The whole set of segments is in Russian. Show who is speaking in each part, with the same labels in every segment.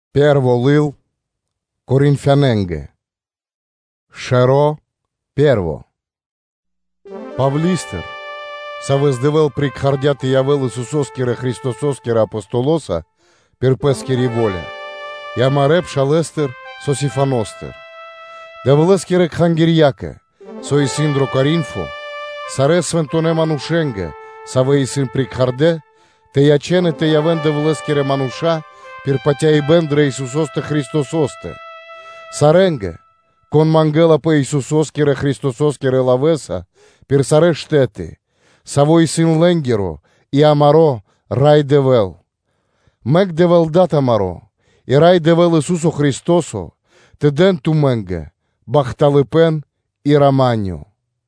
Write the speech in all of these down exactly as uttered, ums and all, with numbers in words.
Speaker 1: Перволил Коринфяненге. Шеро перво. Павлистер, савездевел прикхардят и явел Иисусоскера Христососкера апостолоса, перпескери воля, ямареп шалестер сосифаностер. Девелескерек хангирьяке, соисиндро Коринфо, сарес свентоне манушенге, савеисин прикхарде, те ячене те явен девелескере мануша, перпатя и бендре Иисусосте Христососте. Саренге, кон мангела по Иисусоскере Христососкере лавеса, пер саре штети, савой син ленгеро, и амаро рай девел. Мек девел дата маро, и рай девел Иисусо Христосо, те ден туменге, бахталипен и раманьо.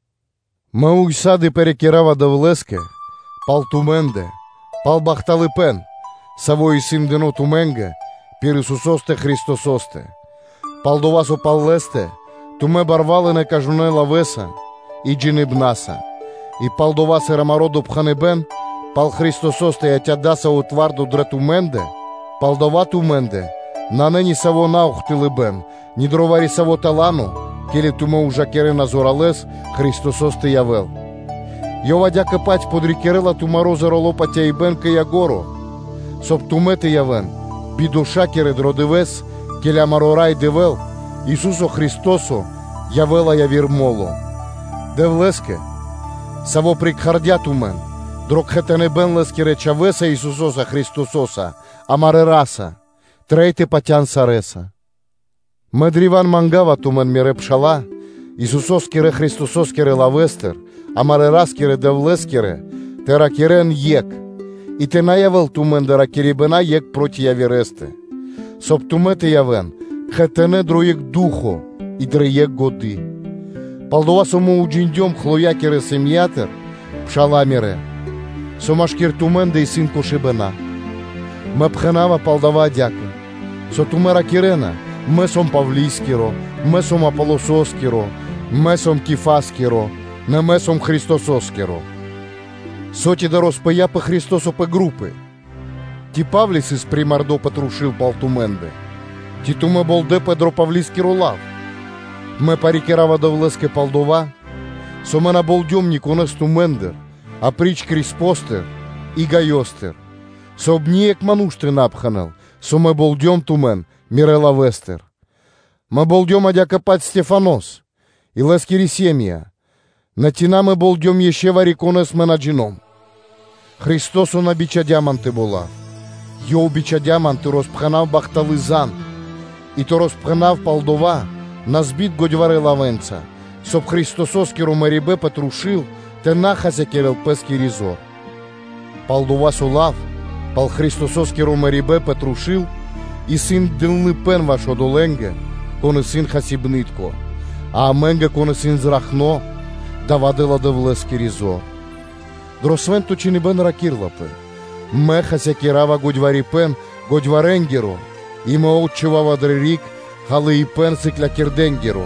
Speaker 1: Мауй сади перекирава девлеске, пал туменде, пал бахталипен, савой син дено туменге, пер Иисусосте Христососте. Палдовасо паллесте, туме барвалене кажуне лавеса, и джинибнаса, и палдовасе рамародо пханебен, пал Христососте ятядаса отварду дретуменде, палдова туменде, на нени саво наухтилебен, ни дровари саво талану, келе туме ужакере на зоралес, Христососте явел. Йовадяка пать подрикерела тумаро заролопатя и бен каягоро, соп тумете явен, бидошакере дродевес, келя марорай девел, Иисусо Христосо, явела явир моло. Девлеске, саво прикхардят умен, дрокхетене бен леске речавеса Иисусоса Христососа, амарераса, трейте патян сареса. Медриван мангава тумен мире пшала, Иисусоскере Христососкере лавестер, амарераскере девлескере, теракерен ек, и те наявел тумен деракерибена ек проти явиресте. Соптумете явен, хетене дроек духо и дреек годи. Палдова сому уджиндьом хлоякере семьятер, пшаламере. Сомашкер туменде и син кошебена. Ме пхенава палдова дяка. Со тумера керена, ме сом павлийскеро, ме сом аполососкеро, ме сом кифаскеро, не ме сом христососкеро. Соти да роспея по Христосо по группы. Ти Павлис из примардо потрушил палтуменде. Ти туме болде Педро Павлиски ролав. Ме парикерава довлеске палдова. Со мена болдем никонес тумендер, а прич криспостер и гайостер. Со обниек мануштри напханел, со ме болдем тумен мирела вестер. Ме болдем адяка пать Стефанос и лескери семья. Натина ме болдем еще вариконес менаджином. Христосо набича дяманте болав. Йо обича дяманти розпханав бахтализан, и то розпханав палдова, назбит годьваре лавенца, соп Христососкеру мерибе потрушил, те нахася керел пески ризор. Палдова сулав, пал Христососкеру мерибе потрушил, и син дилны пен вашо доленге, коне син хасибнитко, а аменге коне син зрахно, давадела девлески ризор. Дросвен то чи не бен ракирлапе, меха се керава годьвари пен, годьваренгеро, има отчевава дрерик, халы и пен сикля керденгеро.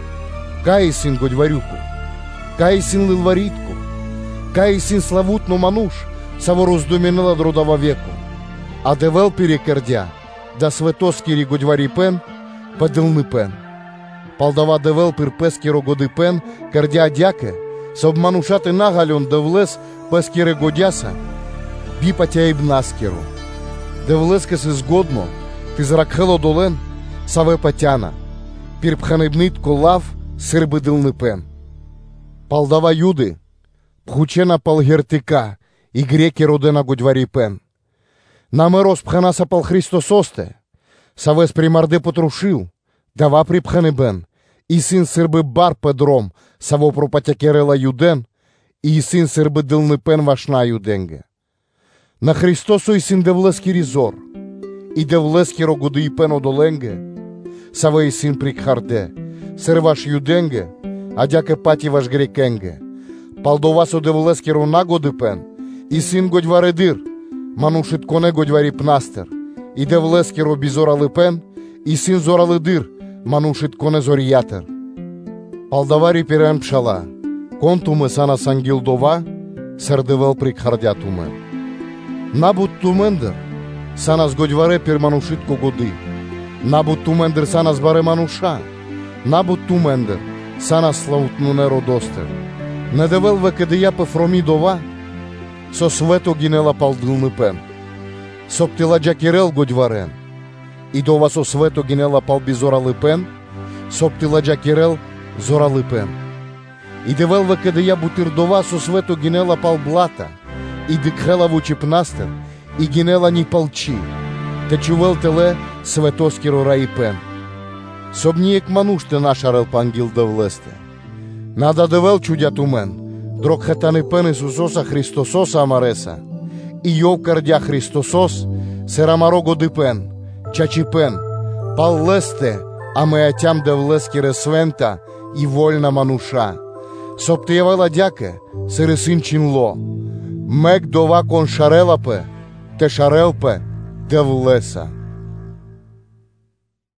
Speaker 1: Кай син годьварюку, кай син лилваритку, кай син славутно мануш, саво роздоменила дродава веку. А девел перекердя, да светоскери годьвари пен, падилны пен. Палдава девел перпескеро годи пен, кердя дяке, соб манушати нагалyon девлес пескере годяса, бипатя и бнаскеру. Девлеска се сгодно, ти зракхело долен, саве патяна, пирпханебнит колав, сирбидилни пен. Палдава юди, пхучена палгертика, и греки родена годьвари пен. Наме розпханаса пал Христососте, саве спримарде потрушил, дава припханебен, и син сирби бар педром, саво пропатя керела юден, и син сирбидилни пен вашна юденге. На Христосо и син девлески ризор, и девлески рогоди и пено доленге, саве и син прикхарде, сер ваш юденге, а дяке пати ваш грекенге. Палдовасо девлески ронагоди пен, и син годьваредир, манушит коне годьвари пнастер, и девлески робизорали пен, и син зораледир, манушит коне зориятер. Палдавари пирен пшала, контуме сана сангилдова, сер девел прикхардятуме. Набут тумендер, санас годьваре пир манушитко годи, Набут тумендер сана збаре мануша, набут тумендер сана славутнуне родостер. Не девел векедия пе фроми дова, со свето гинела палдилны пен. Соптила джакирел годварен, и дова со свето гинела палби зоралы пен, соптила джакирел зоралы пен. И девел векедия бутир дова со свето гинела пал блата, и дикхела вучи пнастер, и гинела ни палчи, те чувел теле светоскиро раи пен. Собниек мануште нашарел пангил девлесте. Нада девел чудят умен, дрог хетани пен Исусоса Христососа амареса, и йов кардя Христосос, серамаро годипен, чачипен, пал лесте, аме атям девлескире свента и вольна мануша. Соптиевела дяке, сере синчинло, мек дова кон шарелапе, те шарелпе, девлеса.